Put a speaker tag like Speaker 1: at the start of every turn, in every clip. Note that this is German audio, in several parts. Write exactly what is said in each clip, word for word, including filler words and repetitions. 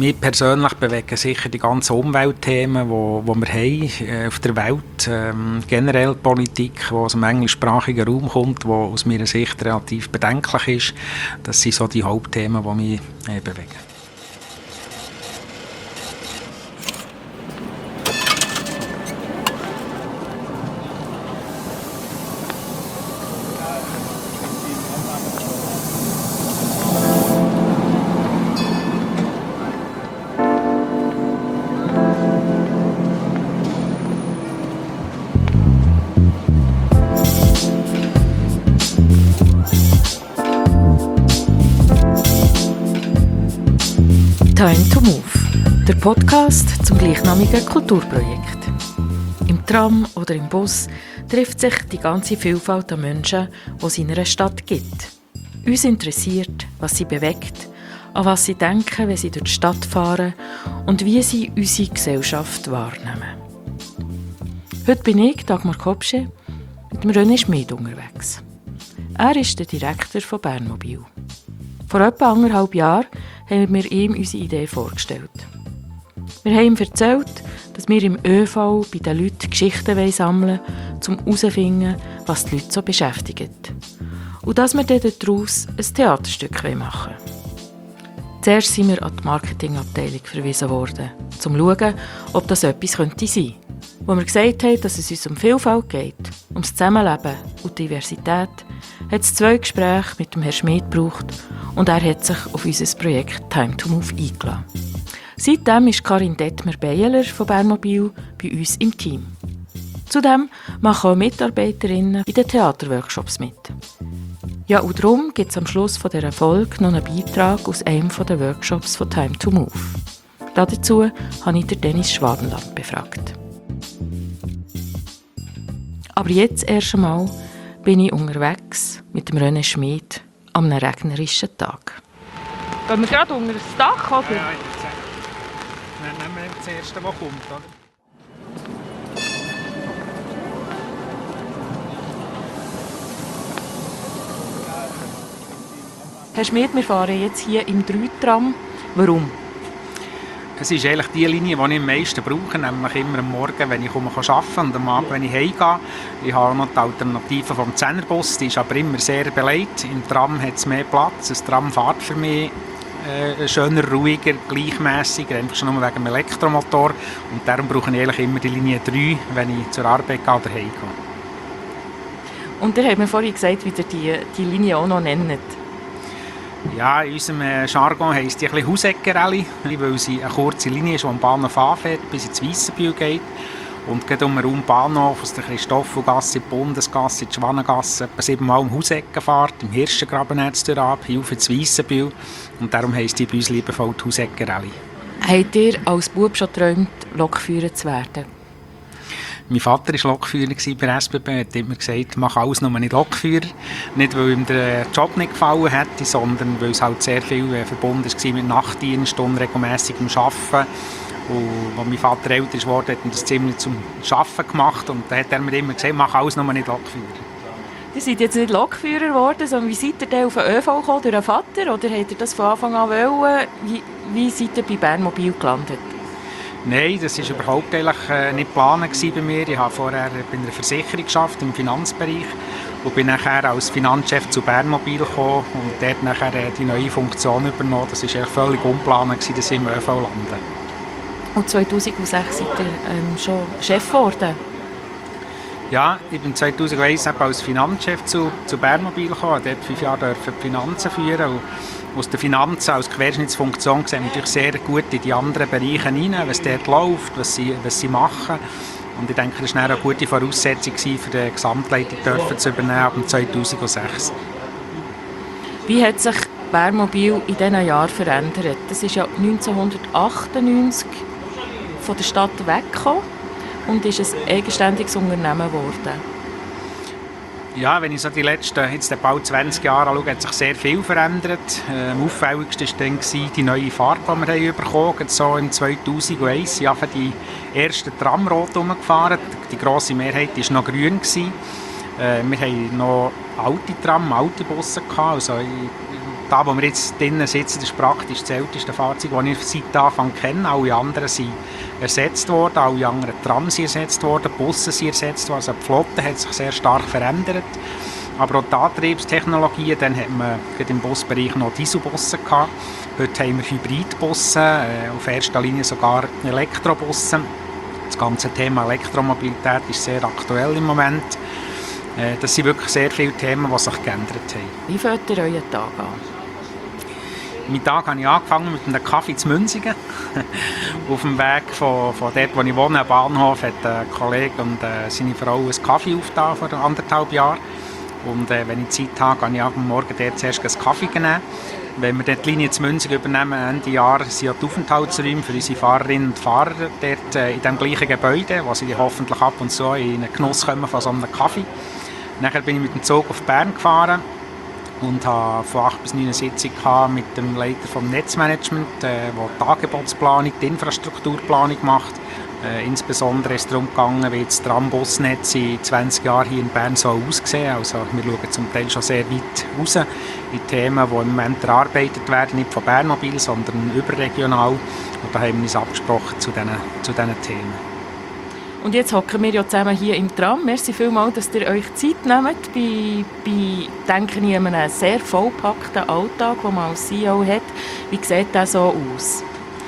Speaker 1: Mich persönlich bewegen sicher die ganzen Umweltthemen, die wo, wo wir haben, äh, auf der Welt. Ähm, generell Politik, die aus dem englischsprachigen Raum kommt, die aus meiner Sicht relativ bedenklich ist. Das sind so die Hauptthemen, die mich äh, bewegen.
Speaker 2: Time to Move, der Podcast zum gleichnamigen Kulturprojekt. Im Tram oder im Bus trifft sich die ganze Vielfalt an Menschen, die es in einer Stadt gibt. Uns interessiert, was sie bewegt, an was sie denken, wenn sie durch die Stadt fahren und wie sie unsere Gesellschaft wahrnehmen. Heute bin ich, Dagmar Kopsche, mit dem René Schmid unterwegs. Er ist der Direktor von Bernmobil. Vor etwa anderthalb Jahren haben wir ihm unsere Idee vorgestellt. Wir haben ihm erzählt, dass wir im ÖV bei den Leuten Geschichten sammeln wollen, um herauszufinden, was die Leute so beschäftigt. Und dass wir dann daraus ein Theaterstück machen wollen. Zuerst sind wir an die Marketingabteilung verwiesen worden, um zu schauen, ob das etwas könnte sein. Wo wir gesagt haben, dass es uns um Vielfalt geht, ums Zusammenleben und Diversität, hat es zwei Gespräche mit dem Herrn Schmid gebraucht und er hat sich auf unser Projekt Time to Move eingeladen. Seitdem ist Karin Detmer-Beyeler von Bernmobil bei uns im Team. Zudem machen auch Mitarbeiterinnen in den Theaterworkshops mit. Ja, und darum gibt es am Schluss dieser Folge noch einen Beitrag aus einem der Workshops von Time to Move. Dazu habe ich den Dennis Schwabenland befragt. Aber jetzt erst einmal bin ich unterwegs mit dem René Schmid an einem regnerischen Tag. Gehen wir gerade unter das Dach, oder?
Speaker 1: Ja, jetzt. Dann nehmen wir das Erste, was kommt, oder?
Speaker 2: Herr Schmid, wir fahren jetzt hier im drei-Tram. Warum?
Speaker 1: Es ist eigentlich die Linie, die ich am meisten brauche, nämlich immer am Morgen, wenn ich arbeiten kann und am Abend, wenn ich heimgehe. Ich habe noch die Alternative vom Zehnerbus, die ist aber immer sehr belegt. Im Tram hat es mehr Platz. Das Tram fährt für mich äh, schöner, ruhiger, gleichmässiger, einfach schon nur wegen dem Elektromotor. Und darum brauche ich eigentlich immer die Linie drei, wenn ich zur Arbeit gehe oder heimgehe.
Speaker 2: Und ihr habt mir vorhin gesagt, wie ihr die, die Linie auch noch nennt.
Speaker 1: Ja, in unserem Jargon heisst die ein bisschen Hauseckerelli, weil sie eine kurze Linie ist, die am Bahnhof anfährt, bis ins Weissenbühl geht. Und geht um den Raum Bahnhof, aus der Christophelgasse, die Bundesgasse, die Schwanengasse, etwa siebenmal um Hausecken fährt, im Hirschengraben jetzt ab, hier auf ins Weissenbühl. Und darum heisst die bei uns liebevoll die Hauseckerelli. Habt
Speaker 2: ihr als Bub schon geträumt, Lokführer zu werden?
Speaker 1: Mein Vater war Lokführer bei der S B B. Er hat immer gesagt, mach alles, nur nicht Lokführer. Nicht, weil ihm der Job nicht gefallen hätte, sondern weil es halt sehr viel verbunden war mit Nachtdienst und regelmässig im Arbeiten. Und als mein Vater älter wurde, hat er das ziemlich zum Arbeiten gemacht. Und dann hat er mir immer gesagt, mach alles, nur nicht Lokführer.
Speaker 2: Ihr seid jetzt nicht Lokführer geworden, sondern wie seid ihr denn auf den ÖV gekommen, durch den Vater? Oder habt ihr das von Anfang an wollen? Wie, wie seid ihr bei Bernmobil gelandet?
Speaker 1: Nein, das war überhaupt äh, nicht geplant bei mir. Ich habe vorher bei einer Versicherung gearbeitet, im Finanzbereich und bin nachher als Finanzchef zu Bernmobil gekommen und dort nachher äh, die neue Funktion übernommen. Das war völlig unplanbar, dass ich im ÖV lande.
Speaker 2: Und zweitausendsechs seid ihr ähm, schon Chef geworden?
Speaker 1: Ja, ich bin zweitausendeins als Finanzchef zu, zu Bernmobil gekommen, dort fünf Jahre die Finanzen führen. Und aus den Finanzen als Querschnittsfunktion sehen wir natürlich sehr gut in die anderen Bereiche hinein, was dort läuft, was sie, was sie machen. Und ich denke, das war eine gute Voraussetzung für die Gesamtleitung zu übernehmen ab zweitausendsechs.
Speaker 2: Wie hat sich Bernmobil in diesen Jahren verändert? Das ist ja neunzehnhundertachtundneunzig von der Stadt weggekommen und ist ein eigenständiges Unternehmen geworden.
Speaker 1: Ja, wenn ich so die letzten jetzt bald zwanzig Jahre anschaue, hat sich sehr viel verändert. Äh, am auffälligsten war dann die neue Farbe, die wir haben bekommen haben. So im zweitausendeins sind einfach die ersten Tram rot rumgefahren. Die grosse Mehrheit war noch grün. Äh, wir hatten noch alte Tram, alte Busse gehabt. Also da, wo wir jetzt drinnen sitzen, das ist praktisch das älteste Fahrzeug, das ich seit Anfang kenne. Alle anderen sind ersetzt worden, alle anderen Trams sind ersetzt worden, Busse sind ersetzt worden. Also die Flotte hat sich sehr stark verändert. Aber auch die Antriebstechnologien, dann hat man im Busbereich noch Dieselbusse gehabt. Heute haben wir Hybridbusse, äh, auf erster Linie sogar Elektrobusse. Das ganze Thema Elektromobilität ist sehr aktuell im Moment. Äh, das sind wirklich sehr viele Themen, die sich geändert haben.
Speaker 2: Wie fängt ihr euren Tag an?
Speaker 1: Meinen Tag habe ich angefangen mit einem Kaffee zu Münzigen. Auf dem Weg von, von dort, wo ich wohne, am Bahnhof, hat ein Kollege und äh, seine Frau einen Kaffee aufgetan vor anderthalb Jahren. Und äh, wenn ich Zeit habe, kann ich am Morgen dort zuerst einen Kaffee nehmen. Wenn wir dort die Linie zu Münzigen übernehmen, Ende Jahr sind ja die Aufenthaltsräume für unsere Fahrerinnen und Fahrer dort äh, in dem gleichen Gebäude, wo sie hoffentlich ab und zu in den Genuss kommen von so einem Kaffee. Nachher bin ich mit dem Zug auf Bern gefahren und habe von acht bis neun eine Sitzung mit dem Leiter vom Netzmanagement, der die Angebotsplanung, die Infrastrukturplanung macht. Äh, insbesondere ist es darum gegangen, wie das Trambusnetz in zwanzig Jahren hier in Bern so aussehen. Also wir schauen zum Teil schon sehr weit raus in Themen, die im Moment erarbeitet werden, nicht von Bernmobil, sondern überregional. Und da haben wir uns abgesprochen zu diesen, zu diesen Themen.
Speaker 2: Und jetzt hocken wir ja zusammen hier im Tram. Merci vielmals, dass ihr euch Zeit nehmt bei, bei denke ich, einem sehr vollgepackten Alltag, den man als C E O hat. Wie sieht das so aus?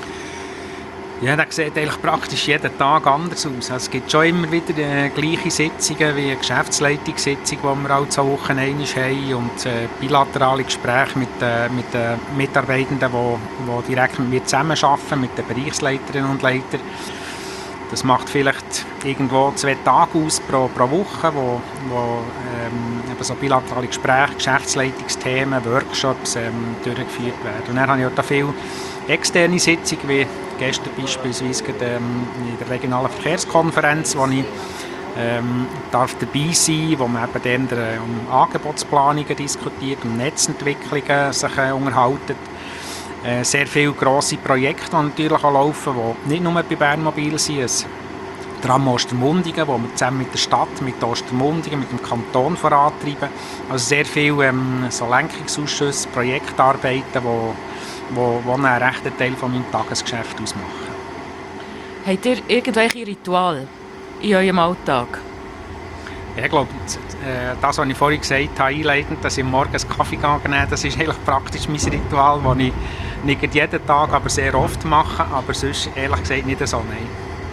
Speaker 1: Ja, das sieht eigentlich praktisch jeden Tag anders aus. Also es gibt schon immer wieder äh, gleiche Sitzungen wie eine Geschäftsleitungssitzung, die wir alle zwei Wochen einmal haben, und äh, bilaterale Gespräche mit den äh, mit, äh, Mitarbeitenden, die, die direkt mit mir zusammenarbeiten, mit den Bereichsleiterinnen und Leitern. Das macht vielleicht irgendwo zwei Tage aus pro, pro Woche, wo, wo ähm, eben so bilaterale Gespräche, Geschäftsleitungsthemen, Workshops ähm, durchgeführt werden. Und dann habe ich auch da viele externe Sitzungen, wie gestern beispielsweise ähm, in der regionalen Verkehrskonferenz, wo ich ähm, darf dabei sein, wo man eben dann äh, um Angebotsplanungen diskutiert, um Netzentwicklungen sich äh, unterhalten. Äh, sehr viele grosse Projekte, die natürlich auch laufen, die nicht nur bei Bernmobil sind. Das Tram Ostermundigen, wo wir zusammen mit der Stadt, mit Ostermundigen, mit dem Kanton vorantreiben. Also sehr viele ähm, so Lenkungsausschüsse, Projektarbeiten, die wo, wo, wo einen rechten Teil von meinem Tagesgeschäft ausmachen.
Speaker 2: Habt ihr irgendwelche Rituale in eurem Alltag?
Speaker 1: Ich glaube, das, was ich vorhin gesagt habe, einleitend, dass ich morgens Kaffee nehme, das ist eigentlich praktisch mein Ritual, das ich nicht jeden Tag, aber sehr oft mache, aber sonst ehrlich gesagt nicht so, nein.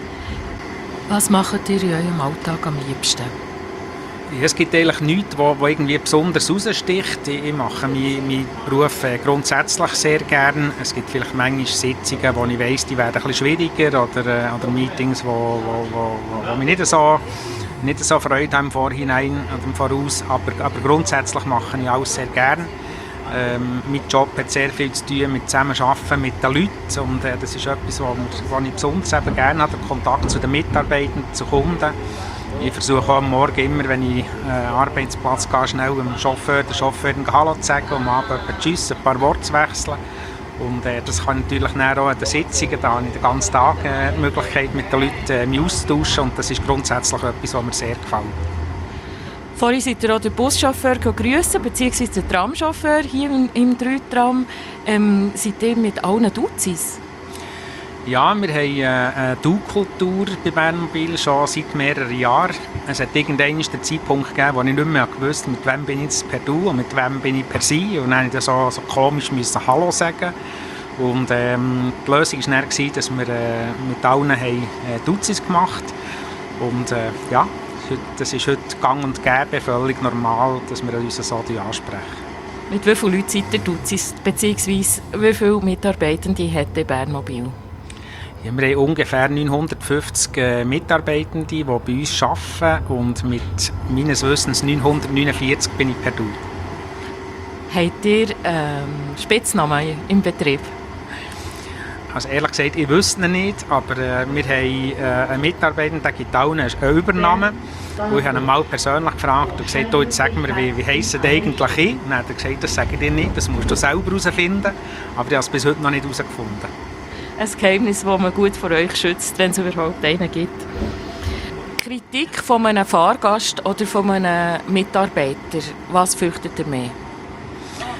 Speaker 2: Was macht ihr in eurem Alltag am liebsten?
Speaker 1: Ja, es gibt eigentlich nichts, was irgendwie besonders heraussticht. Ich mache meinen, meinen Beruf grundsätzlich sehr gerne. Es gibt vielleicht manchmal Sitzungen, wo ich weiss, die werden ein bisschen schwieriger, oder, oder Meetings, wo, wo, wo, wo mich nicht so, nicht so Freude haben im Vorhinein oder im Voraus. Aber, aber grundsätzlich mache ich alles sehr gerne. Ähm, mein Job hat sehr viel zu tun mit Zusammenarbeiten mit den Leuten, und äh, das ist etwas, was ich besonders eben gerne habe, den Kontakt zu den Mitarbeitern, zu Kunden. Ich versuche auch am Morgen immer, wenn ich äh, Arbeitsplatz gehe, schnell dem Chauffeur, der Chauffeur Hallo zu sagen, um am Abend Tschüss, ein paar Worte zu wechseln. Und äh, das kann ich natürlich dann auch an den Sitzungen, da habe ich den ganzen Tag äh, die Möglichkeit, mit den Leuten äh, mich auszutauschen, und das ist grundsätzlich etwas, was mir sehr gefällt.
Speaker 2: Vorhin seid ihr auch den Buschauffeur grüßen, beziehungsweise den Tramchauffeur hier im, im drei-Tram. Ähm, seid ihr mit allen Duzis?
Speaker 1: Ja, wir haben äh, eine Du-Kultur bei Bernmobil schon seit mehreren Jahren. Es hat irgendwann den Zeitpunkt gegeben, wo ich nicht mehr wusste, mit wem bin ich jetzt per Du und mit wem bin ich per Sie. Und dann musste ich so, so komisch müssen Hallo sagen. Und ähm, die Lösung war dann, dass wir äh, mit allen haben, äh, Duzis gemacht haben. Und äh, ja, das ist heute gang und gäbe, völlig normal, dass wir uns so ansprechen. Mit
Speaker 2: wie vielen Leuten seid ihr Duzis, beziehungsweise wie viele Mitarbeitende hat der Bernmobil?
Speaker 1: Ja, wir haben ungefähr neunhundertfünfzig äh, Mitarbeitende, die bei uns arbeiten, und mit meines Wissens neunhundertneunundvierzig bin ich per Du.
Speaker 2: Habt ihr ähm, Spitznamen im Betrieb?
Speaker 1: Also ehrlich gesagt, ich wüsste ihn nicht, aber äh, wir haben äh, einen Mitarbeiter, der gibt allen einen Übernamen. Und ich habe ihn mal persönlich gefragt und gesagt, jetzt sag mir, wie, wie heissen die eigentlich ich? Und dann hat er gesagt, das sage ich dir nicht, das musst du selber herausfinden. Aber ich habe es bis heute noch nicht herausgefunden.
Speaker 2: Ein Geheimnis, das man gut vor euch schützt, wenn es überhaupt einen gibt. Kritik von einem Fahrgast oder von einem Mitarbeiter, was fürchtet ihr mehr?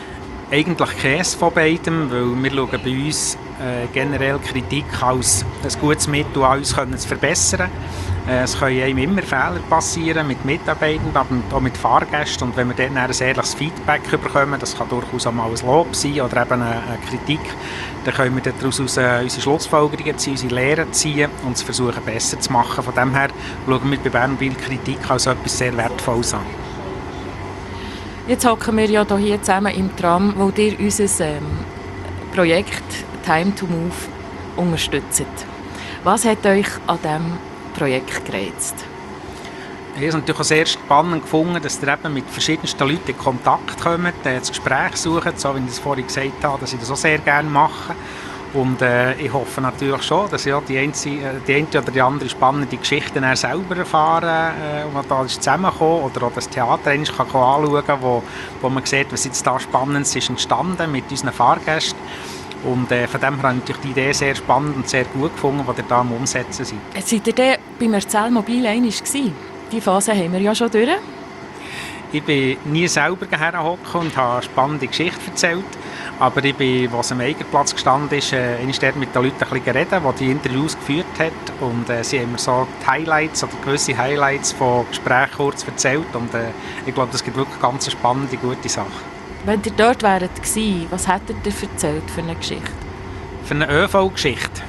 Speaker 1: Eigentlich keines von beidem, weil wir schauen bei uns äh, generell Kritik als ein gutes Mittel an uns können zu verbessern. Äh, es können einem immer Fehler passieren mit Mitarbeitenden, aber auch mit Fahrgästen. Und wenn wir dann ein ehrliches Feedback bekommen, das kann durchaus auch mal ein Lob sein oder eben eine, eine Kritik, dann können wir daraus unsere Schlussfolgerungen ziehen, unsere Lehren ziehen und es versuchen besser zu machen. Von dem her schauen wir bei Bernmobil Kritik als etwas sehr Wertvolles an.
Speaker 2: Jetzt hocken wir ja hier zusammen im Tram, wo ihr unser ähm, Projekt Time to Move unterstützt. Was hat euch an diesem Projekt gereizt?
Speaker 1: Ich habe es natürlich auch sehr spannend gefunden, dass ihr eben mit verschiedensten Leuten in Kontakt kommt, das Gespräch sucht, so wie ich es vorhin gesagt habe, dass ich das auch sehr gerne mache. Und äh, ich hoffe natürlich schon, dass ich auch die, einzige, die eine oder die andere spannende Geschichte dann selber erfahren äh, und da ist zusammengekommen oder auch das Theater kann anschauen kann, wo, wo man sieht, was jetzt da Spannendes ist entstanden mit unseren Fahrgästen. Und äh, von dem her habe ich natürlich die Idee sehr spannend und sehr gut gefunden, die ihr da am Umsetzen seid.
Speaker 2: Seid ihr denn beim Erzählmobil einmal gewesen? Die Phase haben wir ja schon durch.
Speaker 1: Ich bin nie selber hergekommen und habe eine spannende Geschichte erzählt. Aber ich bin, als am Eigenplatz gestanden ist, äh, ist dort mit den Leuten ein bisschen geredet, die die Interviews geführt hat. Und äh, sie haben mir so die Highlights oder gewisse Highlights von Gesprächen kurz erzählt. Und äh, ich glaube, das gibt wirklich eine ganz spannende, gute Sache.
Speaker 2: Wenn ihr dort wäret gewesen, was hättet ihr erzählt für eine Geschichte?
Speaker 1: Für eine Ö V-Geschichte?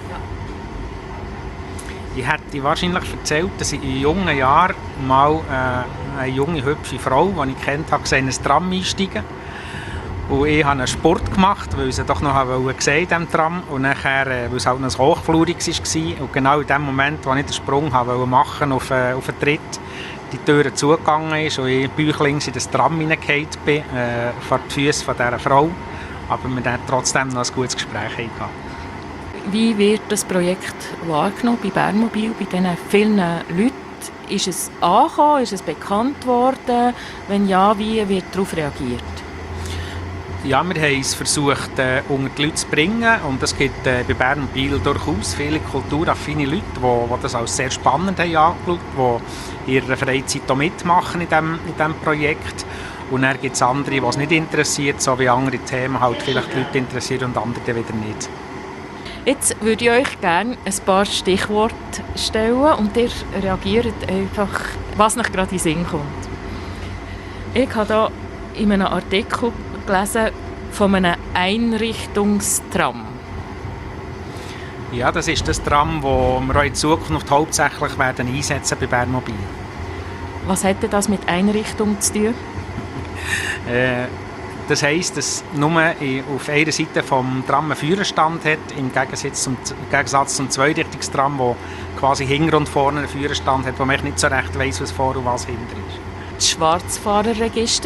Speaker 1: Ich hätte wahrscheinlich erzählt, dass ich in jungen Jahren mal äh, eine junge, hübsche Frau, die ich kennt habe, gesehen, in ein Tram einsteigen. Und ich habe einen Sport gemacht, weil ich sie doch noch gesehen in diesem Tram. Und nachher, weil es halt noch ein Hochfluriges war. Und genau in dem Moment, als ich den Sprung machen wollte auf, äh, auf den Tritt, die Tür zugegangen ist und ich bäuchlings in das Tram hineingefallen bin, äh, vor die Füße von dieser Frau. Aber wir hatten trotzdem noch ein gutes Gespräch gehabt.
Speaker 2: Wie wird das Projekt wahrgenommen bei Bernmobil, bei diesen vielen Leuten? Ist es angekommen, ist es bekannt worden? Wenn ja, wie wird darauf reagiert?
Speaker 1: Ja, wir haben es versucht, äh, unter die Leute zu bringen. Und es gibt äh, bei Bernmobil durchaus viele kulturaffine Leute, die, die das als sehr spannend haben angeschaut, die in ihrer Freizeit auch mitmachen in diesem in diesem Projekt. Und dann gibt es andere, die es nicht interessiert, so wie andere Themen halt vielleicht die Leute interessieren und andere wieder nicht.
Speaker 2: Jetzt würde ich euch gerne ein paar Stichworte stellen und ihr reagiert einfach, was euch gerade in den Sinn kommt. Ich habe hier in einem Artikel gelesen von einem Einrichtungstram.
Speaker 1: Ja, das ist das Tram, das wir auch in Zukunft hauptsächlich werden einsetzen bei Bernmobil.
Speaker 2: Was hat das mit Einrichtung zu tun?
Speaker 1: äh, Das heisst, dass nur auf einer Seite des Trams einen Führerstand hat, im Gegensatz zum, im Gegensatz zum Zweirichtungstram, wo quasi hinten und vorne einen Führerstand hat, wo man nicht so recht weiss, was vor und was hinter ist.
Speaker 2: Das Schwarzfahrerregister?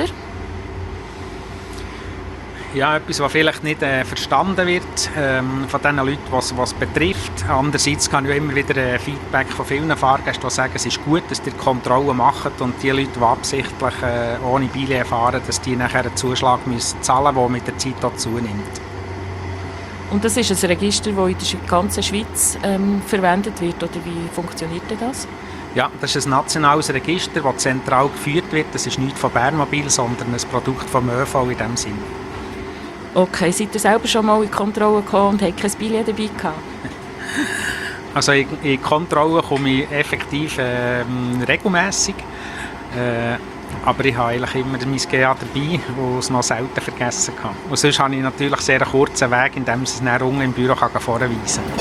Speaker 1: Ja, etwas, was vielleicht nicht äh, verstanden wird ähm, von den Leuten, was es betrifft. Andererseits kann ich immer wieder äh, Feedback von vielen Fahrgästen, die sagen, es ist gut, dass ihr Kontrollen macht und die Leute, die absichtlich äh, ohne Billett fahren, dass die nachher einen Zuschlag müssen zahlen müssen, der mit der Zeit auch zunimmt.
Speaker 2: Und das ist ein Register, das in der ganzen Schweiz ähm, verwendet wird, oder wie funktioniert das?
Speaker 1: Ja, das ist ein nationales Register, das zentral geführt wird. Das ist nicht von Bernmobil, sondern ein Produkt vom Ö V in diesem Sinn.
Speaker 2: Okay, seid ihr selber schon mal in Kontrolle gekommen und habt kein Billett dabei gehabt?
Speaker 1: Also in, in Kontrolle komme ich effektiv äh, regelmässig. Äh, aber ich habe eigentlich immer mein G A dabei, das es noch selten vergessen habe. Und sonst habe ich natürlich sehr einen kurzen Weg, indem ich es dann unten im Büro vorweisen kann.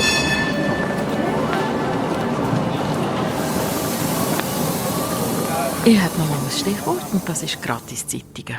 Speaker 2: Ich habe noch mal ein Stichwort und das ist Gratiszeitungen.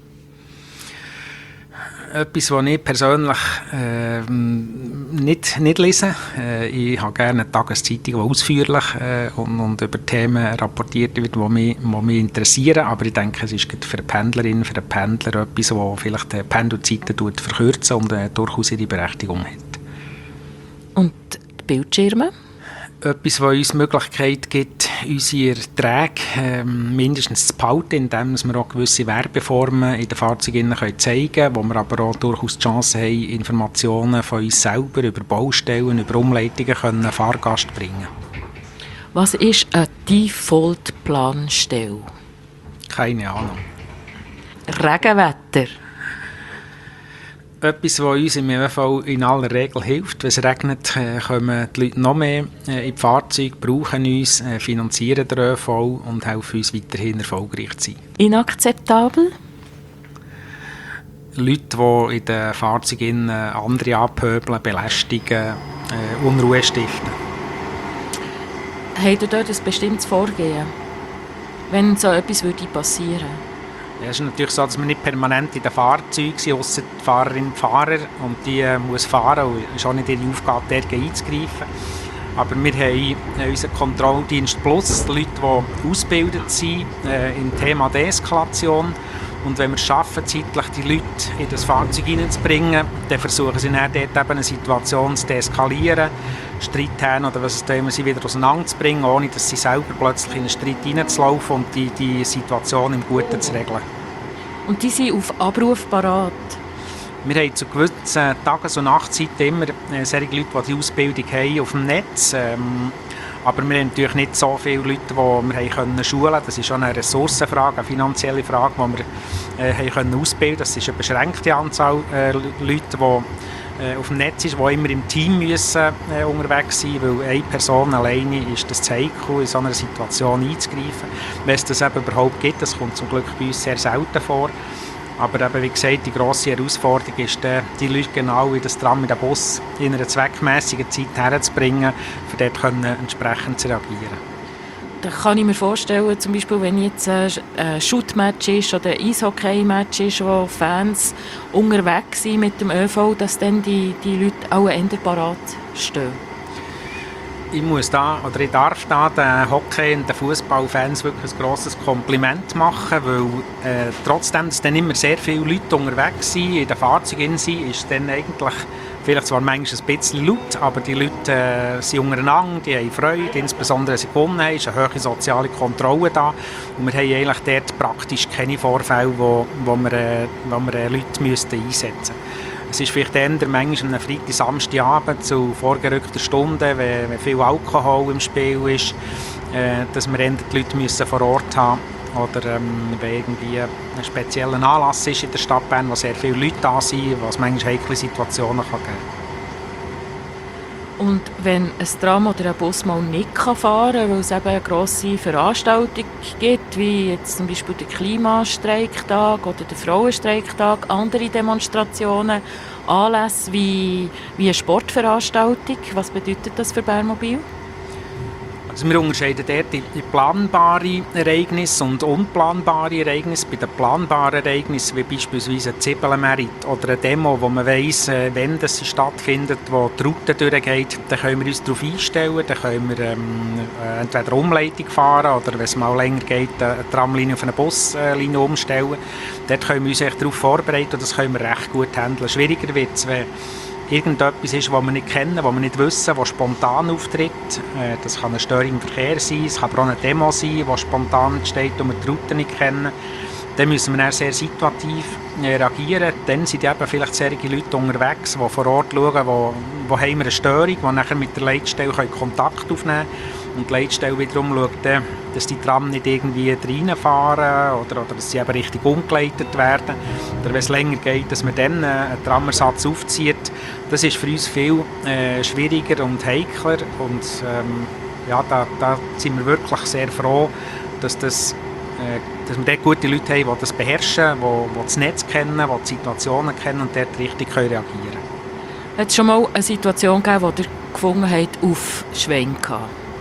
Speaker 1: Etwas, was ich persönlich äh, nicht, nicht lese. Äh, ich habe gerne eine Tageszeitung, die ausführlich äh, und, und über Themen rapportiert wird, die mich, die mich interessieren. Aber ich denke, es ist für eine Pendlerin, für einen Pendler etwas, das vielleicht die Pendelzeiten verkürzen und äh, durchaus ihre Berechtigung hat.
Speaker 2: Und die Bildschirme?
Speaker 1: Etwas, was uns die Möglichkeit gibt, unsere Erträge ähm, mindestens zu behalten, indem wir auch gewisse Werbeformen in den Fahrzeugen zeigen können, wo wir aber auch durchaus die Chance haben, Informationen von uns selber über Baustellen, über Umleitungen können Fahrgast bringen.
Speaker 2: Was ist eine Default-Planstelle?
Speaker 1: Keine Ahnung.
Speaker 2: Regenwetter?
Speaker 1: Etwas, was uns im Ö V in aller Regel hilft. Wenn es regnet, kommen die Leute noch mehr in die Fahrzeuge, brauchen uns, finanzieren den Ö V und helfen uns weiterhin erfolgreich zu sein.
Speaker 2: Inakzeptabel?
Speaker 1: Leute, die in den Fahrzeugen andere anpöbeln, belästigen, Unruhe stiften.
Speaker 2: Habt ihr dort ein bestimmtes Vorgehen, wenn so etwas passieren würde?
Speaker 1: Ja, es ist natürlich so, dass wir nicht permanent in den Fahrzeugen sind, ausser die Fahrerin und Fahrer. Und die äh, muss fahren und es ist auch nicht ihre Aufgabe, dort einzugreifen. Aber wir haben äh, unseren Kontrolldienst Plus, die Leute, die ausgebildet sind äh, im Thema Deeskalation. Und wenn wir es schaffen, zeitlich die Leute in das Fahrzeug hineinzubringen, dann versuchen sie dann dort eben eine Situation zu deeskalieren, Streithähne oder was es immer sie wieder auseinanderzubringen, ohne dass sie selber plötzlich in einen Streit hineinzulaufen und die, die Situation im Guten zu regeln.
Speaker 2: Und die sind auf Abruf parat?
Speaker 1: Wir haben zu gewissen Tages- und Nachtzeiten immer äh, solche Leute, die die Ausbildung haben auf dem Netz. Ähm, aber wir haben natürlich nicht so viele Leute, die wir haben schulen können. Das ist schon eine Ressourcenfrage, eine finanzielle Frage, die wir äh, haben können ausbilden. Das ist eine beschränkte Anzahl äh, Leute, die äh, auf dem Netz sind, die immer im Team müssen, äh, unterwegs sein müssen, weil eine Person alleine ist das heikel, in so einer Situation einzugreifen. Wenn es das eben überhaupt gibt, das kommt zum Glück bei uns sehr selten vor. Aber eben, wie gesagt, die grosse Herausforderung ist, die Leute genau in das Tram, in den Bus in einer zweckmässigen Zeit herzubringen, um dort entsprechend zu reagieren.
Speaker 2: Da kann ich mir vorstellen, zum Beispiel, wenn jetzt ein Shoot-Match ist oder ein Eishockey-Match ist, wo Fans unterwegs sind mit dem Ö V, dass dann die, die Leute auch eher parat stehen.
Speaker 1: Ich muss da, oder ich darf da den Hockey- und den Fußballfans wirklich ein grosses Kompliment machen, weil äh, trotzdem, dass dann immer sehr viele Leute unterwegs sind, in den Fahrzeugen sind, ist dann eigentlich vielleicht zwar manchmal ein bisschen laut, aber die Leute äh, sind untereinander, die haben Freude, insbesondere wenn sie gewonnen haben, ist eine hohe soziale Kontrolle da und wir haben eigentlich dort praktisch keine Vorfälle, wo, wo wir, äh, wo wir äh, Leute müssten einsetzen müssten. Es ist vielleicht eher manchmal am Freitag, Samstagabend zu vorgerückten Stunden, wenn, wenn viel Alkohol im Spiel ist, äh, dass wir eher die Leute müssen vor Ort haben oder ähm, wenn irgendwie ein spezieller Anlass ist in der Stadt Bern, wo sehr viele Leute da sind, wo es manchmal heikle Situationen kann geben.
Speaker 2: Und wenn ein Tram oder ein Bus mal nicht fahren kann, weil es eben eine grosse Veranstaltung gibt, wie jetzt zum Beispiel der Klimastreiktag oder der Frauenstreiktag, andere Demonstrationen, Anlässe wie, wie eine Sportveranstaltung, was bedeutet das für Bernmobil?
Speaker 1: Also wir unterscheiden dort in planbare Ereignisse und unplanbare Ereignisse. Bei den planbaren Ereignissen, wie beispielsweise ein Zibbelenmerit oder eine Demo, wo man weiss, wenn das stattfindet, wo die Route durchgeht, dann können wir uns darauf einstellen, dann können wir ähm, entweder eine Umleitung fahren oder wenn es mal länger geht, eine Tramlinie auf eine Buslinie umstellen. Dort können wir uns echt darauf vorbereiten und das können wir recht gut handeln. Schwieriger wird es, wenn irgendetwas ist, das wir nicht kennen, das wir nicht wissen, das spontan auftritt. Das kann eine Störung im Verkehr sein, es kann aber auch eine Demo sein, die spontan entsteht und wir die Route nicht kennen. Dann müssen wir dann sehr situativ reagieren. Dann sind eben vielleicht solche Leute unterwegs, die vor Ort schauen, wo, wo haben wir eine Störung, die nachher mit der Leitstelle Kontakt aufnehmen können. Und die Leitstelle wiederum schaut, dass die Tram nicht irgendwie reinfahren oder, oder dass sie eben richtig umgeleitet werden. Oder wenn es länger geht, dass man dann einen Tramersatz aufzieht. Das ist für uns viel äh, schwieriger und heikler. Und ähm, ja, da, da sind wir wirklich sehr froh, dass, das, äh, dass wir dort gute Leute haben, die das beherrschen, die, die das Netz kennen, die die Situationen kennen und dort richtig reagieren können.
Speaker 2: Hat es schon mal eine Situation gegeben, wo ihr gefunden habt, aufschwenken?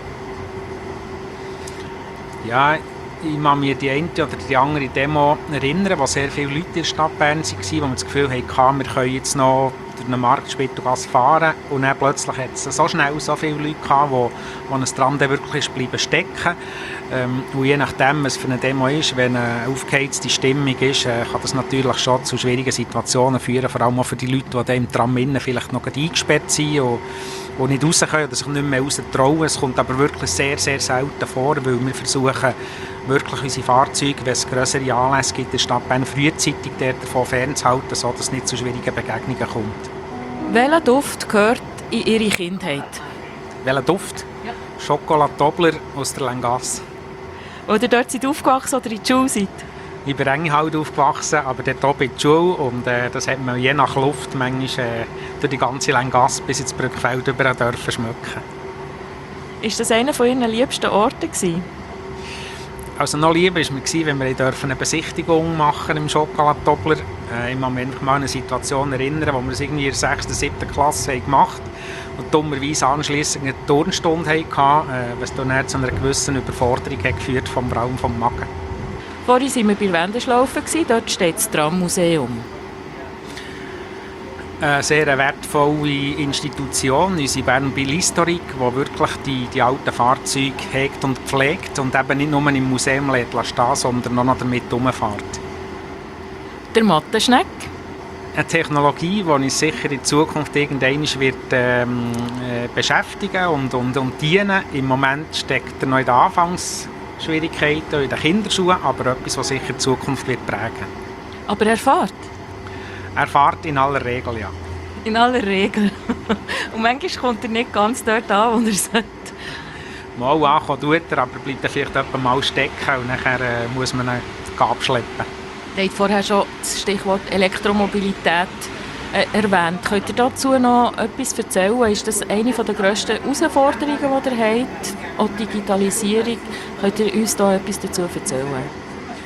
Speaker 1: Ja, ich kann mich an die eine oder die andere Demo erinnern, wo sehr viele Leute in der Stadt Bern waren, wo wir das Gefühl hatten, wir können jetzt noch durch eine Marktspittelgasse fahren. Und dann plötzlich hat es so schnell so viele Leute gehabt, wo, wo ein Tram dann wirklich bleiben stecken. Ähm, und je nachdem, was für eine Demo ist, wenn eine aufgeheizte Stimmung ist, äh, kann das natürlich schon zu schwierigen Situationen führen, vor allem auch für die Leute, die im Tram innen vielleicht noch eingesperrt sind und, und nicht raus können oder sich nicht mehr raus trauen. Es kommt aber wirklich sehr, sehr selten vor, weil wir versuchen, wirklich unsere Fahrzeuge, wenn es grössere Anlässe gibt in der Stadt Bern, frühzeitig davon fernzuhalten, sodass es nicht zu schwierigen Begegnungen kommt.
Speaker 2: Welcher Duft gehört in Ihre Kindheit?
Speaker 1: Welcher Duft?
Speaker 2: Ja.
Speaker 1: Schokolade Tobler aus der Langasse.
Speaker 2: Oder dort seid ihr aufgewachsen oder in die Schule seid?
Speaker 1: Ich bin Engelhald aufgewachsen, aber dort oben in die Schule und äh, das hat man je nach Luft manchmal äh, durch die ganze Länggasse bis ins Brückfeld über dürfen schmücken.
Speaker 2: Ist das einer von Ihren liebsten Orten gewesen?
Speaker 1: Also noch lieber war mir, wenn wir eine Besichtigung machen im Schokoladobler. Äh, ich kann mich einfach mal an eine Situation erinnern, wo wir es irgendwie in der sechsten, siebten Klasse haben gemacht haben und dummerweise anschliessend eine Turnstunde hatten, äh, was dann zu einer gewissen Überforderung hat geführt vom Raum vom Magen.
Speaker 2: Vorhin waren wir bei Wendeschlaufen, dort steht das Trammuseum.
Speaker 1: Eine sehr wertvolle Institution, unsere Bernbiel Historik, die wirklich die, die alten Fahrzeuge hegt und pflegt und eben nicht nur im Museum lässt stehen, sondern auch noch damit herumfährt.
Speaker 2: Der Mattenschneck?
Speaker 1: Eine Technologie, die uns sicher in Zukunft irgendwann wird, ähm, äh, beschäftigen und, und, und dienen. Im Moment steckt er noch in den Anfangsschwierigkeiten, in den Kinderschuhen, aber etwas, was sicher die Zukunft wird prägen.
Speaker 2: Aber er fährt?
Speaker 1: Er fährt in aller Regel, ja.
Speaker 2: In aller Regel. Und manchmal kommt er nicht ganz dort an, wo er sollte.
Speaker 1: Mal ankommen tut er, aber bleibt er vielleicht etwa mal stecken und dann äh, muss man ihn abschleppen.
Speaker 2: Ihr habt vorher schon das Stichwort Elektromobilität äh, erwähnt. Könnt ihr dazu noch etwas erzählen? Ist das eine der grössten Herausforderungen, die ihr habt? Auch die Digitalisierung. Könnt ihr uns da etwas dazu erzählen?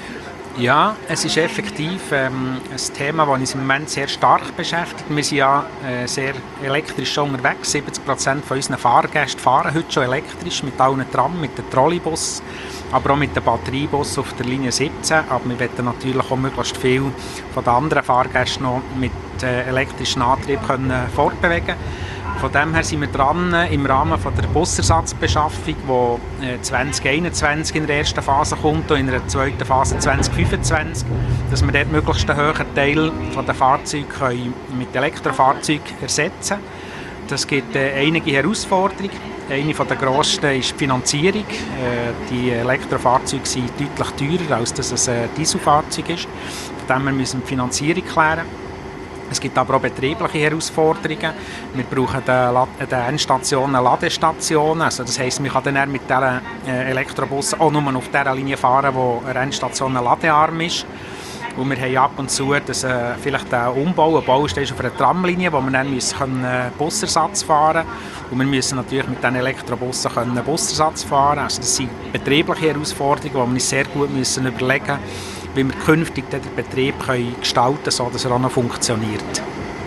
Speaker 1: Ja, es ist effektiv ähm, ein Thema, das uns im Moment sehr stark beschäftigt. Wir sind ja äh, sehr elektrisch schon unterwegs. siebzig Prozent von unseren Fahrgästen fahren heute schon elektrisch mit allen Tram, mit den Trolleybus, aber auch mit den Batteriebus auf der Linie siebzehn. Aber wir wollen natürlich auch möglichst viel von den anderen Fahrgästen noch mit äh, elektrischem Antrieb können fortbewegen. Von dem her sind wir dran im Rahmen von der Busersatzbeschaffung, die zwanzig einundzwanzig in der ersten Phase kommt und in der zweiten Phase zwanzig fünfundzwanzig, dass wir dort möglichst einen höheren Teil der Fahrzeuge mit Elektrofahrzeugen ersetzen können. Das gibt äh, einige Herausforderungen. Eine der grossten ist die Finanzierung. Äh, die Elektrofahrzeuge sind deutlich teurer, als dass es ein Dieselfahrzeug ist. Von dem her müssen wir die Finanzierung klären. Es gibt aber auch betriebliche Herausforderungen. Wir brauchen an den Endstationen Ladestationen. Also das heisst, man kann dann mit diesen Elektrobussen auch nur auf der Linie fahren, wo eine Endstation ladearm ist. Und wir haben ab und zu dass, äh, vielleicht einen Umbau, ein Baustelle auf einer Tramlinie, wo wir dann müssen, können, äh, Busersatz fahren können. Und wir müssen natürlich mit diesen Elektrobussen können, Busersatz fahren. Also das sind betriebliche Herausforderungen, die wir uns sehr gut müssen überlegen müssen, wie wir künftig den Betrieb können gestalten können, sodass er auch noch funktioniert.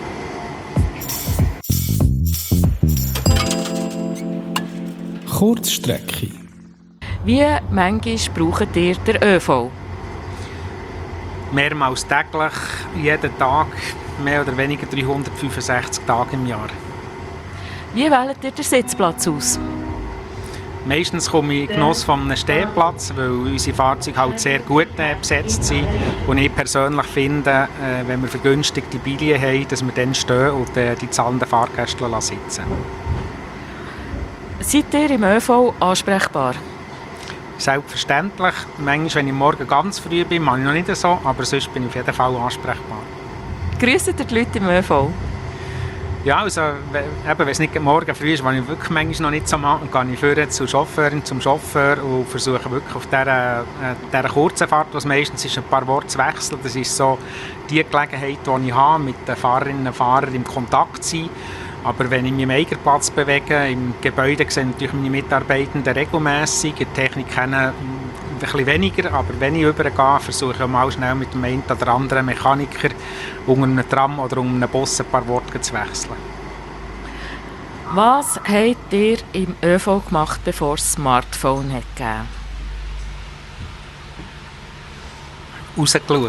Speaker 3: Kurzstrecke.
Speaker 2: Wie manchmal braucht ihr den ÖV?
Speaker 1: Mehrmals täglich, jeden Tag, mehr oder weniger dreihundertfünfundsechzig Tage im Jahr.
Speaker 2: Wie wählt ihr den Sitzplatz aus?
Speaker 1: Meistens komme ich in Genuss von einem Stehplatz, weil unsere Fahrzeuge halt sehr gut äh, besetzt sind. Und ich persönlich finde, äh, wenn wir vergünstigte Bilien haben, dass wir dann stehen und äh, die zahlenden Fahrgäste sitzen.
Speaker 2: Seid ihr im ÖV ansprechbar?
Speaker 1: Selbstverständlich. Manchmal, wenn ich morgen ganz früh bin, mache ich noch nicht so, aber sonst bin ich auf jeden Fall ansprechbar.
Speaker 2: Grüßt ihr die Leute im ÖV?
Speaker 1: Ja, also eben, wenn es nicht morgen früh ist, was ich wirklich manchmal noch nicht so mache, dann gehe ich vorher zur Chauffeurin, zum Chauffeur und versuche wirklich auf dieser, äh, dieser kurzen Fahrt, was meistens ist, ein paar Worte zu wechseln. Das ist so die Gelegenheit, die ich habe, mit den Fahrerinnen und Fahrern im Kontakt zu sein. Aber wenn ich mich im eigenen Platz bewege, im Gebäude sehen natürlich meine Mitarbeitenden regelmässig, die Technik kennen ein bisschen weniger, aber wenn ich übergehe, versuche ich mal schnell mit dem einen oder anderen Mechaniker unter einem Tram oder unter einem Bus ein paar Worte zu wechseln.
Speaker 2: Was habt ihr im ÖV gemacht, bevor es Smartphone hat gegeben?
Speaker 1: Rausgeschaut.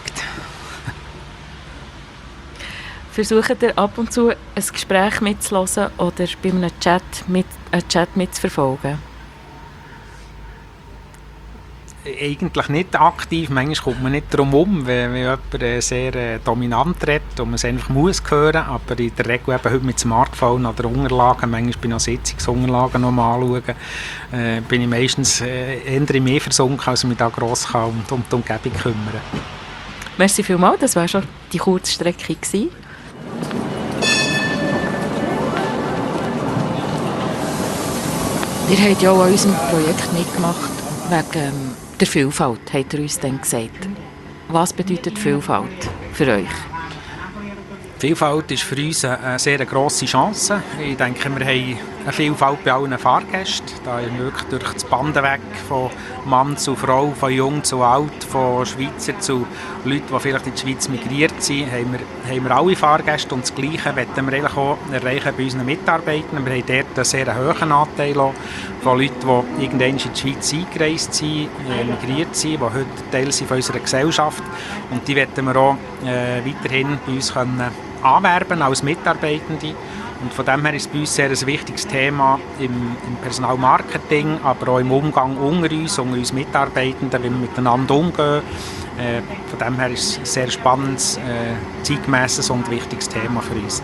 Speaker 2: Versucht ihr ab und zu ein Gespräch mitzuhören oder bei einem Chat, mit, einen Chat mitzuverfolgen?
Speaker 1: Eigentlich nicht aktiv. Manchmal kommt man nicht darum herum, wenn, wenn jemand sehr äh, dominant redet und man es einfach muss hören. Aber in der Regel eben heute mit Smartphone oder Unterlagen, manchmal bin ich auch Sitzungsunterlagen noch mal anschauen, äh, bin ich meistens äh, eher mehr versunken, als mich da gross kann und um die Umgebung kümmern.
Speaker 2: Merci vielmals, das war schon die Kurzstrecke gewesen. Ihr habt ja auch an unserem Projekt mitgemacht, wegen der Vielfalt, hat er uns dann gesagt. was bedeutet Vielfalt für euch?
Speaker 1: Vielfalt ist für uns eine sehr grosse Chance. Ich denke, wir haben eine Vielfalt bei allen Fahrgästen. Da ist wirklich durch das Band weg, von Mann zu Frau, von jung zu alt, von Schweizer zu Leuten, die vielleicht in die Schweiz migriert sind, haben wir, haben wir alle Fahrgäste. Und das Gleiche wollen wir eigentlich auch erreichen bei unseren Mitarbeitern. Wir haben dort einen sehr hohen Anteil von Leuten, die irgendwann in die Schweiz eingereist sind, migriert sind, die heute Teil sind von unserer Gesellschaft. Und die wollen wir auch äh, weiterhin bei uns können anwerben als Mitarbeitende. Und von dem her ist es bei uns sehr ein wichtiges Thema im, im Personalmarketing, aber auch im Umgang unter uns, unter uns Mitarbeitenden, wie wir miteinander umgehen. Äh, von dem her ist es ein sehr spannendes, äh, zeitgemässes und wichtiges Thema für uns.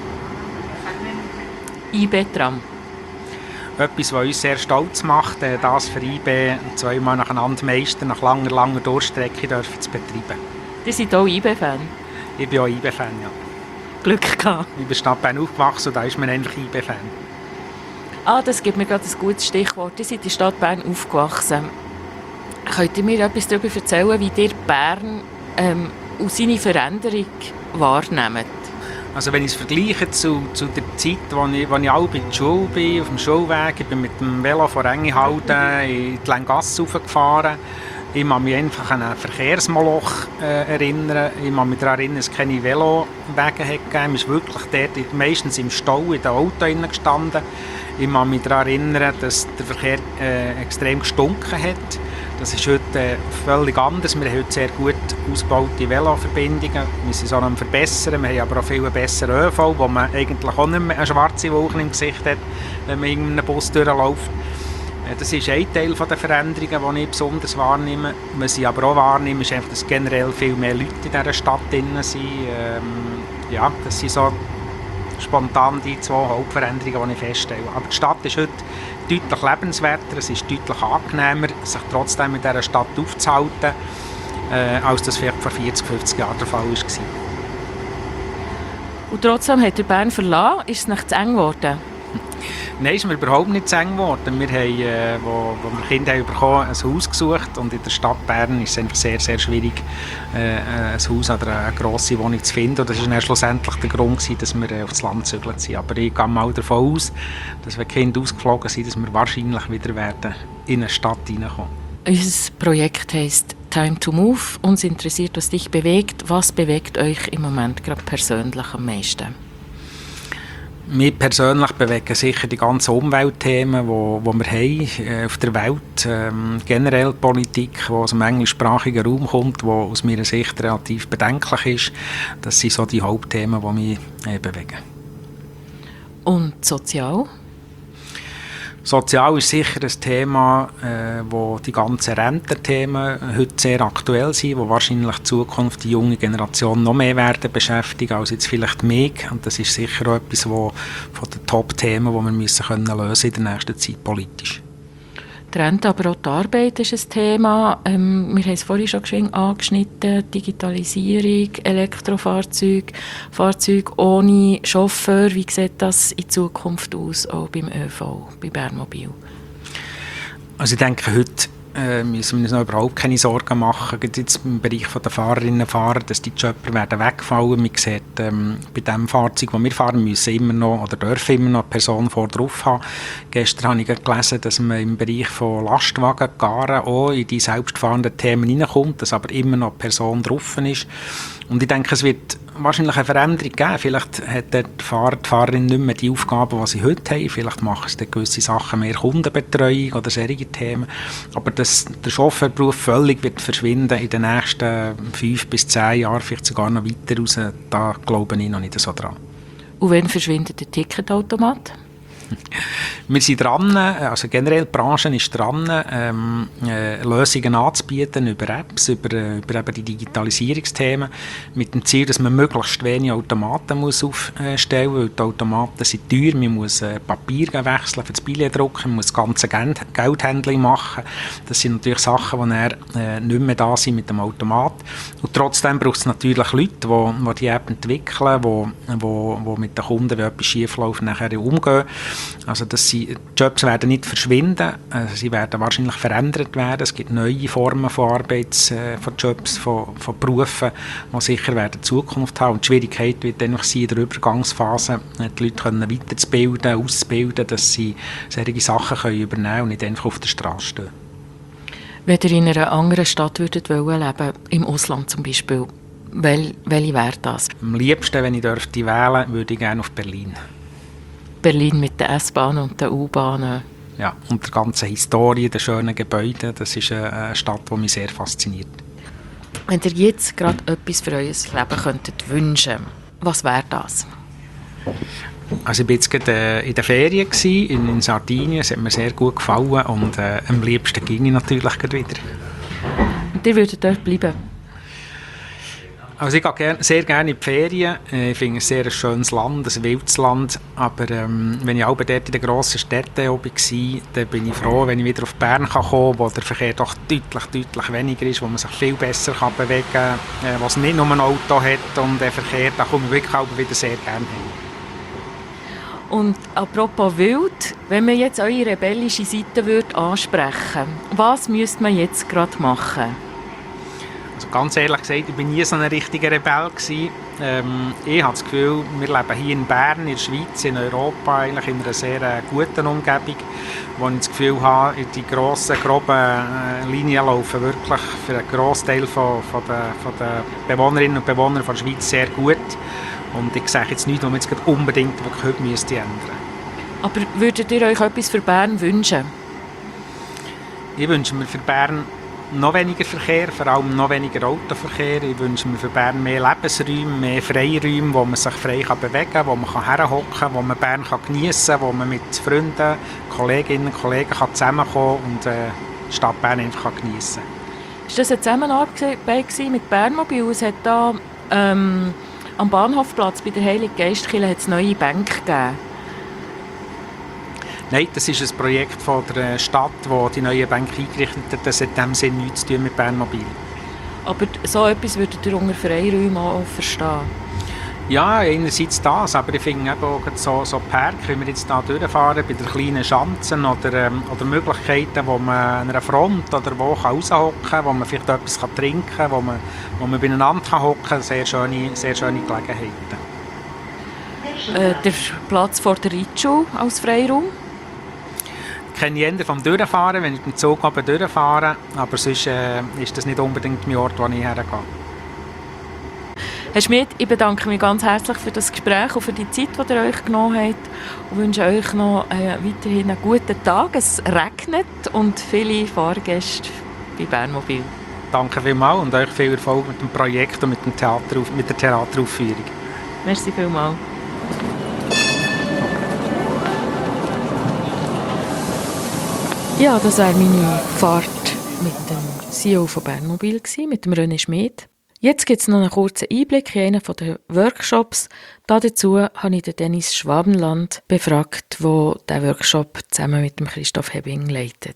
Speaker 2: I B-Tram.
Speaker 1: Etwas, was uns sehr stolz macht, äh, das für I B zweimal nacheinander meistern, nach langer, langer Durchstrecke dürfen zu betreiben.
Speaker 2: Sie sind auch I B-Fan?
Speaker 1: Ich bin auch I B-Fan, ja.
Speaker 2: Glück gehabt.
Speaker 1: Ich bin in der Stadt Bern aufgewachsen und da ist man endlich I B-Fan.
Speaker 2: Ah, das gibt mir gerade ein gutes Stichwort. Ihr seid in der Stadt Bern aufgewachsen. Könnt ihr mir etwas darüber erzählen, wie ihr Bern ähm, und seine Veränderung wahrnehmt?
Speaker 1: Also wenn ich es vergleiche zu, zu der Zeit, als ich, als ich auch in der Schule bin, auf dem Schulweg, ich bin mit dem Velo von Engihalden in die Länggasse raufgefahren. Ich kann mich einfach an ein Verkehrsmoloch äh, erinnern. Ich kann mich daran erinnern, dass es keine Velowege gegeben. Man ist wirklich dort meistens im Stau in den Autos gestanden. Ich kann mich daran erinnern, dass der Verkehr äh, extrem gestunken hat. Das ist heute äh, völlig anders. Wir haben heute sehr gut ausgebaute Veloverbindungen. Wir sind es auch noch verbessern. Wir haben aber auch viel besseren ÖV, wo man eigentlich auch nicht mehr eine schwarze Wolke im Gesicht hat, wenn man in einem Bus durchläuft. Das ist ein Teil der Veränderungen, die ich besonders wahrnehme. Was ich aber auch wahrnehme, ist einfach, dass generell viel mehr Leute in dieser Stadt drin sind. Ähm, ja, das sind so spontan die zwei Hauptveränderungen, die ich feststelle. Aber die Stadt ist heute deutlich lebenswerter, es ist deutlich angenehmer, sich trotzdem in dieser Stadt aufzuhalten, äh, als das vielleicht vor vierzig, fünfzig Jahren der Fall war.
Speaker 2: Und trotzdem hat er Bern verlassen. Ist es nicht zu eng geworden?
Speaker 1: Nein, ist mir überhaupt nicht zu eng geworden. Wir haben, äh, wo, wo wir Kinder haben bekommen, ein Haus gesucht und in der Stadt Bern ist es einfach sehr, sehr schwierig, äh, ein Haus oder eine grosse Wohnung zu finden. Und das war dann schlussendlich der Grund, gewesen, dass wir äh, aufs Land gezügelt sind. Aber ich gehe mal davon aus, dass wenn die Kinder ausgeflogen sind, dass wir wahrscheinlich wieder werden in eine Stadt hineinkommen.
Speaker 2: Unser Projekt heisst «Time to Move». Uns interessiert, was dich bewegt. Was bewegt euch im Moment gerade persönlich am meisten?
Speaker 1: Mich persönlich bewegen sicher die ganzen Umweltthemen, die wo, wo wir haben äh, auf der Welt. Ähm, generell Politik, die aus dem englischsprachigen Raum kommt, die aus meiner Sicht relativ bedenklich ist. Das sind so die Hauptthemen, die mich äh, bewegen.
Speaker 2: Und sozial?
Speaker 1: Sozial ist sicher ein Thema, äh, wo die ganzen Rententhemen heute sehr aktuell sind, wo wahrscheinlich in Zukunft die junge Generation noch mehr werden beschäftigen als jetzt vielleicht mich. Und das ist sicher auch etwas wo, von den Top-Themen, die wir müssen können lösen in der nächsten Zeit politisch.
Speaker 2: Die Rente, aber auch die Arbeit ist ein Thema. Ähm, wir haben es vorhin schon geschwind angeschnitten. Digitalisierung, Elektrofahrzeuge, Fahrzeuge ohne Chauffeur. Wie sieht das in Zukunft aus, auch beim ÖV, bei Bernmobil?
Speaker 1: Also ich denke, heute äh, müssen wir uns noch überhaupt keine Sorgen machen. Gerade jetzt im Bereich der Fahrerinnen und Fahrer, dass die Jobber werden wegfallen. Man sieht, ähm, bei dem Fahrzeug, das wir fahren, müssen immer noch oder dürfen immer noch eine Person vor drauf haben. Gestern habe ich gelesen, dass man im Bereich von Lastwagen, Garen auch in die selbstfahrenden Themen hineinkommt, dass aber immer noch eine Person drauf ist. Und ich denke, es wird wahrscheinlich eine Veränderung geben. Vielleicht hat der Fahrer, die Fahrerin nicht mehr die Aufgaben, die sie heute haben. Vielleicht machen sie gewisse Sachen mehr Kundenbetreuung oder solche Themen. Aber dass der Chauffeurberuf völlig wird verschwinden in den nächsten fünf bis zehn Jahren, vielleicht sogar noch weiter raus, da glaube ich noch nicht so dran.
Speaker 2: Und wann verschwindet der Ticketautomat?
Speaker 1: Wir sind dran, also generell die Branche ist dran, ähm, äh, Lösungen anzubieten über Apps, über, über eben die Digitalisierungsthemen, mit dem Ziel, dass man möglichst wenig Automaten muss aufstellen muss, weil die Automaten sind teuer, man muss äh, Papier wechseln für das Billett drucken, man muss das ganze Geldhandling machen. Das sind natürlich Sachen, die dann, äh, nicht mehr da sind mit dem Automat. Und trotzdem braucht es natürlich Leute, die, die die App entwickeln, die, die, die mit den Kunden, wenn etwas schief läuft, nachher umgehen. Also dass sie, die Jobs werden nicht verschwinden, also sie werden wahrscheinlich verändert werden. Es gibt neue Formen von Arbeits, äh, von Jobs, von, von Berufen, die sicher werden Zukunft haben. Und die Schwierigkeit wird dann sein, in der Übergangsphase die Leute können weiterzubilden, auszubilden, dass sie solche Sachen können übernehmen können und nicht einfach auf der Straße stehen.
Speaker 2: Wenn ihr in einer anderen Stadt würdet wollen leben, im Ausland zum Beispiel, wel, welche wäre das?
Speaker 1: Am liebsten, wenn ich dürfte wählen, würde ich gerne auf Berlin.
Speaker 2: Berlin mit den S-Bahnen und den U-Bahnen.
Speaker 1: Ja, und der ganzen Historie, den schönen Gebäuden, das ist eine Stadt, die mich sehr fasziniert.
Speaker 2: Wenn ihr jetzt gerade etwas für euer Leben könntet wünschen, was wäre das?
Speaker 1: Also ich war jetzt gerade in den Ferien in, in Sardinien, es hat mir sehr gut gefallen und äh, am liebsten ging ich natürlich gerade wieder.
Speaker 2: Und ihr würdet dort bleiben?
Speaker 1: Also ich gehe gern, sehr gerne in die Ferien, ich finde es sehr ein schönes Land, ein wildes Land, aber ähm, wenn ich auch dort in den grossen Städten war, dann bin ich froh, wenn ich wieder auf Bern kann kommen kann, wo der Verkehr doch deutlich, deutlich weniger ist, wo man sich viel besser kann bewegen kann, äh, wo es nicht nur ein Auto hat und der Verkehr, da komme ich wirklich auch wieder sehr gerne hin.
Speaker 2: Und apropos wild, wenn man jetzt eure rebellische Seite würde ansprechen, was müsste man jetzt gerade machen?
Speaker 1: Also ganz ehrlich gesagt, ich war nie so ein richtiger Rebell gewesen. Ähm, ich habe das Gefühl, wir leben hier in Bern, in der Schweiz, in Europa, eigentlich in einer sehr äh, guten Umgebung, wo ich das Gefühl habe, die grossen, groben äh, Linien laufen wirklich für einen Grossteil von, von, der, von der Bewohnerinnen und Bewohner der Schweiz sehr gut. Und ich sage jetzt nicht, was man jetzt unbedingt wirklich heute müsste ändern.
Speaker 2: Aber würdet ihr euch etwas für Bern wünschen?
Speaker 1: Ich wünsche mir für Bern noch weniger Verkehr, vor allem noch weniger Autoverkehr. Ich wünsche mir für Bern mehr Lebensräume, mehr Freiräume, wo man sich frei kann bewegen kann, wo man herhocken kann, wo man Bern kann geniessen kann, wo man mit Freunden, Kolleginnen und Kollegen kann zusammenkommen und äh, die Stadt Bern einfach geniessen kann.
Speaker 2: Ist das eine Zusammenarbeit mit Bernmobil? Es hat da ähm, am Bahnhofplatz bei der Heiligen Geistkirche hat es neue Bänke gegeben.
Speaker 1: Nein, das ist ein Projekt von der Stadt, das die neue Bank eingerichtet hat. Das hat in diesem Sinne nichts zu tun mit Bernmobil.
Speaker 2: Aber so etwas würdet ihr unter Freiräumen auch verstehen?
Speaker 1: Ja, einerseits das, aber ich finde eben auch so, so Park, wenn wir jetzt hier durchfahren, bei den kleinen Schanzen oder, ähm, oder Möglichkeiten, wo man an einer Front oder wo raushocken kann, wo man vielleicht etwas kann trinken kann, wo man, wo man beieinander hocken kann, sehr schöne, sehr schöne Gelegenheiten.
Speaker 2: Äh, der Platz vor der Reitschule als Freiraum?
Speaker 1: Ich kenne ich eher vom Durchfahren, wenn ich mit dem Zug oben durchfahre, aber sonst äh, ist das nicht unbedingt mein Ort, wo ich hergehe.
Speaker 2: Herr Schmidt, ich bedanke mich ganz herzlich für das Gespräch und für die Zeit, die ihr euch genommen habt und wünsche euch noch äh, weiterhin einen guten Tag. Es regnet und viele Fahrgäste bei Bernmobil.
Speaker 1: Danke vielmals und euch viel Erfolg mit dem Projekt und mit, dem Theater, mit der Theateraufführung.
Speaker 2: Merci vielmals. Ja, das war meine Fahrt mit dem C E O von Bernmobil, mit dem René Schmidt. Jetzt gibt es noch einen kurzen Einblick in einen der Workshops. Dazu habe ich den Dennis Schwabenland befragt, der diesen Workshop zusammen mit dem Christoph Hebbing leitet.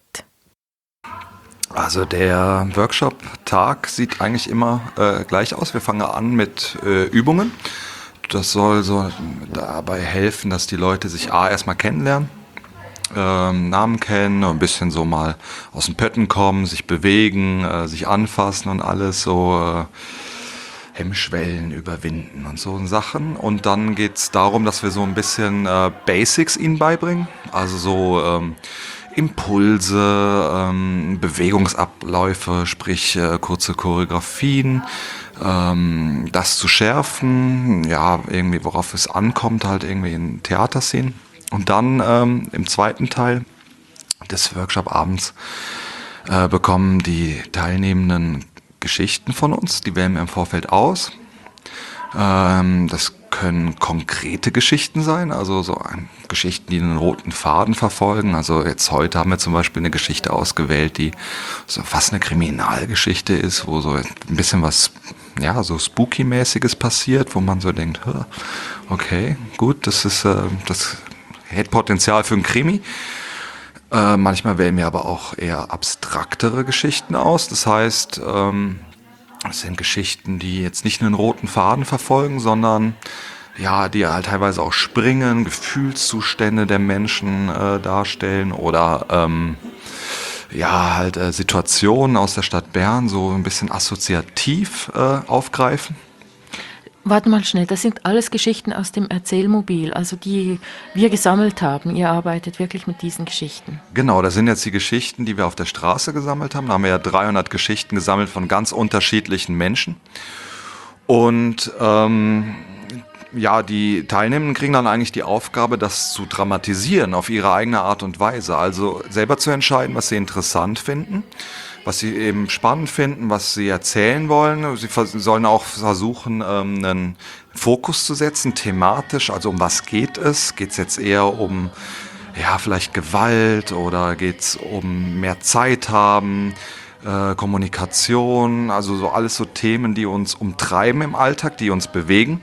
Speaker 3: Also der Workshop-Tag sieht eigentlich immer äh, gleich aus. Wir fangen an mit äh, Übungen. Das soll so dabei helfen, dass die Leute sich A erstmal kennenlernen, ähm, Namen kennen, ein bisschen so mal aus den Pötten kommen, sich bewegen, äh, sich anfassen und alles so äh, Hemmschwellen überwinden und so Sachen. Und dann geht's darum, dass wir so ein bisschen äh, Basics ihnen beibringen, also so ähm, Impulse, ähm, Bewegungsabläufe, sprich äh, kurze Choreografien, ähm, das zu schärfen, ja, irgendwie worauf es ankommt, halt irgendwie in Theaterszenen. Und dann ähm, im zweiten Teil des Workshop-Abends äh, bekommen die Teilnehmenden Geschichten von uns, die wählen wir im Vorfeld aus. Ähm, das können konkrete Geschichten sein, also so ein, Geschichten, die einen roten Faden verfolgen. Also jetzt heute haben wir zum Beispiel eine Geschichte ausgewählt, die so fast eine Kriminalgeschichte ist, wo so ein bisschen was, ja, so Spooky-mäßiges passiert, wo man so denkt, okay, gut, das ist, äh, das hätte Potenzial für einen Krimi. Äh, manchmal wählen wir aber auch eher abstraktere Geschichten aus. Das heißt, ähm, es sind Geschichten, die jetzt nicht einen roten Faden verfolgen, sondern ja, die halt teilweise auch Springen, Gefühlszustände der Menschen äh, darstellen oder ähm, ja, halt äh, Situationen aus der Stadt Bern so ein bisschen assoziativ äh, aufgreifen.
Speaker 2: Warte mal schnell, das sind alles Geschichten aus dem Erzählmobil, also die wir gesammelt haben. Ihr arbeitet wirklich mit diesen Geschichten.
Speaker 3: Genau, das sind jetzt die Geschichten, die wir auf der Straße gesammelt haben. Da haben wir ja dreihundert Geschichten gesammelt von ganz unterschiedlichen Menschen. Und ähm, ja, die Teilnehmenden kriegen dann eigentlich die Aufgabe, das zu dramatisieren auf ihre eigene Art und Weise. Also selber zu entscheiden, was sie interessant finden, was sie eben spannend finden, was sie erzählen wollen. Sie vers- sollen auch versuchen, ähm, einen Fokus zu setzen, thematisch. Also um was geht es? Geht es jetzt eher um ja, vielleicht Gewalt oder geht es um mehr Zeit haben? Äh, Kommunikation, also so alles so Themen, die uns umtreiben im Alltag, die uns bewegen.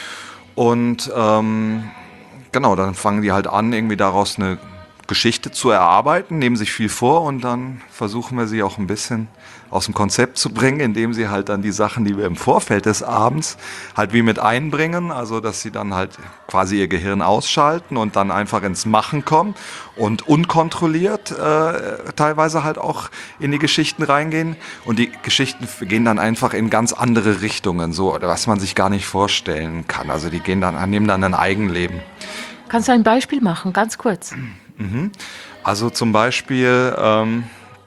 Speaker 3: Und ähm, genau, dann fangen die halt an, irgendwie daraus eine Geschichte zu erarbeiten, nehmen sich viel vor und dann versuchen wir sie auch ein bisschen aus dem Konzept zu bringen, indem sie halt dann die Sachen, die wir im Vorfeld des Abends halt wie mit einbringen, also dass sie dann halt quasi ihr Gehirn ausschalten und dann einfach ins Machen kommen und unkontrolliert äh, teilweise halt auch in die Geschichten reingehen und die Geschichten gehen dann einfach in ganz andere Richtungen, so was man sich gar nicht vorstellen kann. Also die gehen dann, nehmen dann ein Eigenleben.
Speaker 2: Kannst du ein Beispiel machen, ganz kurz?
Speaker 3: Mhm. Also zum Beispiel ähm,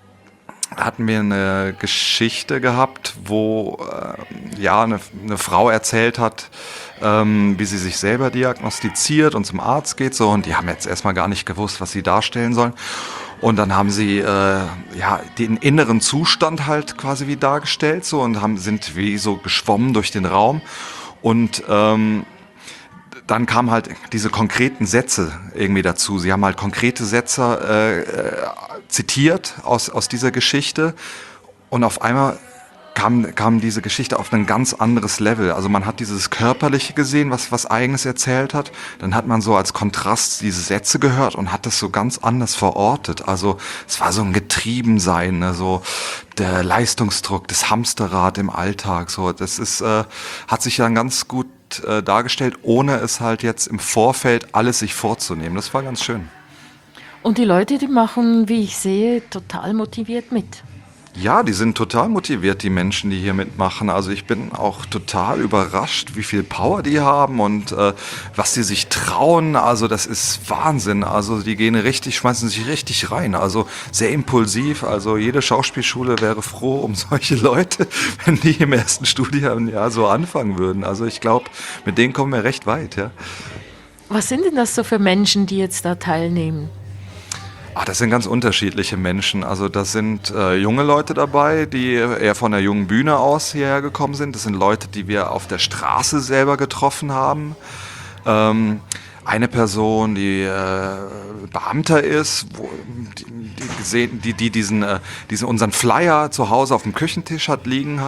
Speaker 3: hatten wir eine Geschichte gehabt, wo äh, ja, eine, eine Frau erzählt hat, ähm, wie sie sich selber diagnostiziert und zum Arzt geht. So, und die haben jetzt erstmal gar nicht gewusst, was sie darstellen sollen. Und dann haben sie äh, ja, den inneren Zustand halt quasi wie dargestellt so, und haben, sind wie so geschwommen durch den Raum. Und ähm, dann kamen halt diese konkreten Sätze irgendwie dazu. Sie haben halt konkrete Sätze äh, äh, zitiert aus, aus dieser Geschichte und auf einmal kam, kam diese Geschichte auf ein ganz anderes Level. Also man hat dieses Körperliche gesehen, was was Eigenes erzählt hat. Dann hat man so als Kontrast diese Sätze gehört und hat das so ganz anders verortet. Also es war so ein Getriebensein, ne? So der Leistungsdruck, das Hamsterrad im Alltag. So, das ist, äh, hat sich dann ganz gut äh, dargestellt, ohne es halt jetzt im Vorfeld alles sich vorzunehmen. Das war ganz schön.
Speaker 2: Und die Leute, die machen, wie ich sehe, total motiviert mit.
Speaker 3: Ja, die sind total motiviert, die Menschen, die hier mitmachen. Also ich bin auch total überrascht, wie viel Power die haben und äh, was sie sich trauen. Also das ist Wahnsinn. Also die gehen richtig, schmeißen sich richtig rein. Also sehr impulsiv. Also jede Schauspielschule wäre froh um solche Leute, wenn die im ersten Studienjahr so anfangen würden. Also ich glaube, mit denen kommen wir recht weit. Ja.
Speaker 2: Was sind denn das so für Menschen, die jetzt da teilnehmen?
Speaker 3: Ach, das sind ganz unterschiedliche Menschen. Also das sind äh, junge Leute dabei, die eher von der jungen Bühne aus hierher gekommen sind. Das sind Leute, die wir auf der Straße selber getroffen haben. Ähm, eine Person, die äh, Beamter ist, wo, die, die, gesehen, die, die diesen, äh, diesen unseren Flyer zu Hause auf dem Küchentisch hat liegen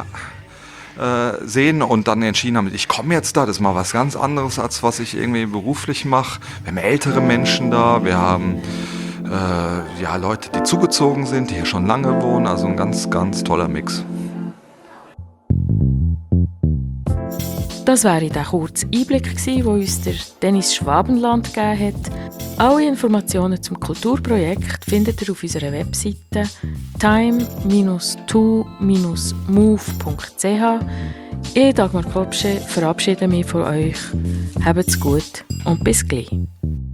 Speaker 3: äh, sehen und dann entschieden haben, ich komme jetzt da, das ist mal was ganz anderes, als was ich irgendwie beruflich mache. Wir haben ältere Menschen da, wir haben Äh, ja, Leute, die zugezogen sind, die hier schon lange wohnen, also ein ganz, ganz toller Mix.
Speaker 2: Das wäre der kurze Einblick gewesen, den uns der Dennis Schwabenland gegeben hat. Alle Informationen zum Kulturprojekt findet ihr auf unserer Webseite time dash to dash move punkt c h. Ich, Dagmar Klopsche, verabschiede mich von euch. Habt's gut und bis gleich.